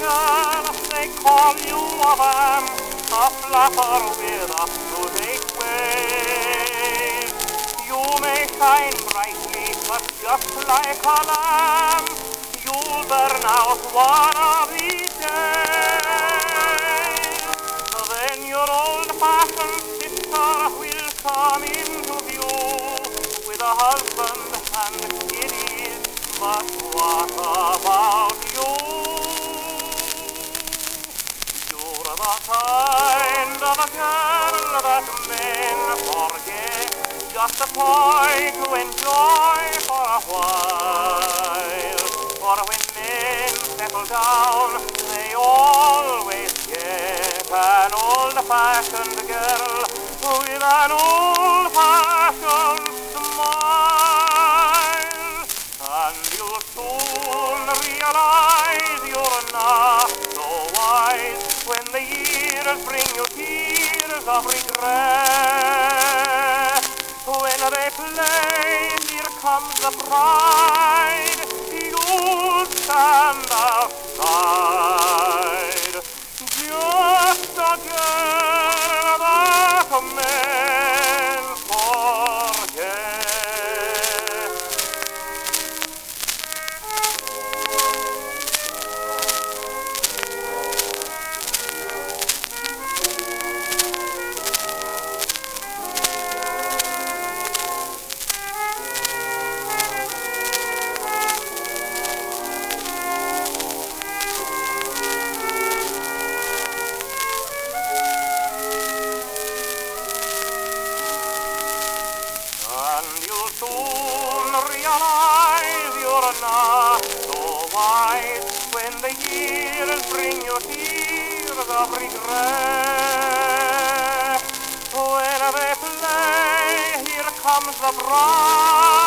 girl, they call you a lamb, a flapper with a toothache wave. You may shine brightly, but just like a lamb, you'll burn out one of these days. Then your old-fashioned sister will come into view with a husband and kiddies, but what about you? You're the kind of a girl that men forget, just a toy to enjoy for a while. For when men settle down, they always get an old-fashioned girl with an old-fashioned smile. And you'll soon realize you're not so wise when the years bring you tears of regret. When they play, Here Comes the Bride, you'll stand outside. Just a girl that men forget. And you'll soon realize you're not so wise when the years bring you tears of regret. When they play, Here Comes the Bride,